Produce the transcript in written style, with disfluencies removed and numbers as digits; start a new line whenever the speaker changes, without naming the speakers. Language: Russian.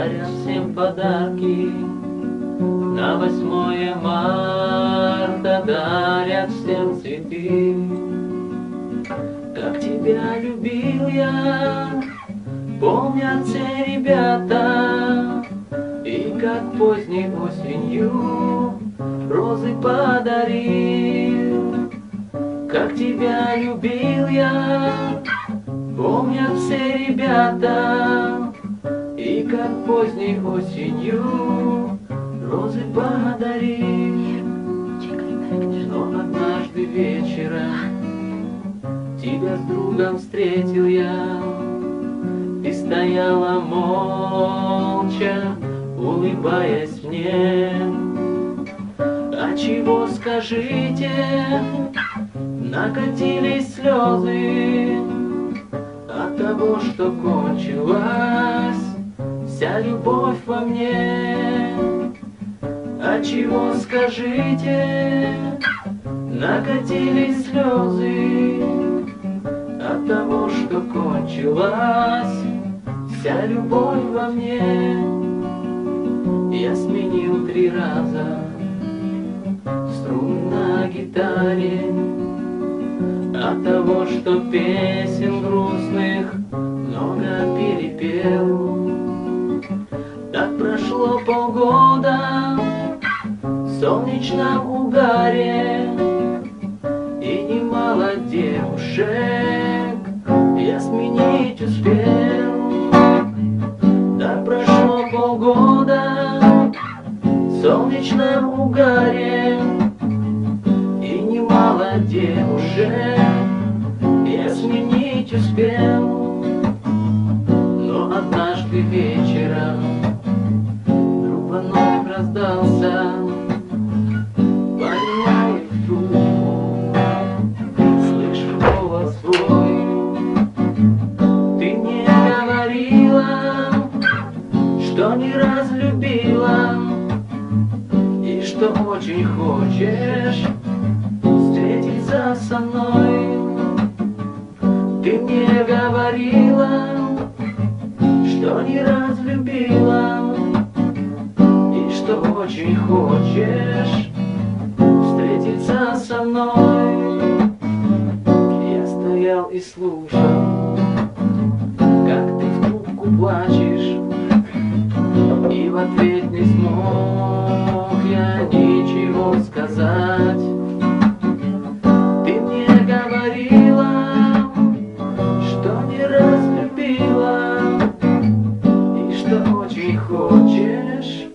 дарят всем подарки. На 8 марта дарят всем цветы. Как тебя любил я, помнят все ребята. И как поздней осенью розы подарил. Как тебя любил я, помнят все ребята. И как поздней осенью розы подарил. Но однажды вечером тебя с другом встретил я. Ты стояла молча, улыбаясь мне. А чего, скажите, накатились слезы от того, что кончилась вся любовь во мне? А чего, скажите, накатились слезы от того, что кончилась вся любовь во мне? Я сменил 3 раза струны на гитаре от того, что песен грустных много перепел. Так прошло полгода в солнечном угаре, и немало девушек я сменить успел. Так прошло полгода в солнечном угаре, и немало девушек я сменить успел. Но однажды вечером вдруг звонок раздался. Поднимаю трубку, слышу голос свой. Ты мне говорила, что не раз любила, и что очень хочешь встретиться со мной. Ты мне говорила, что не раз любила, и что очень хочешь встретиться со мной. Я стоял и слушал, как ты в трубку плачешь, и в ответ не смог я ничего сказать. Ты мне говорила, что не раз любила, и что очень хочешь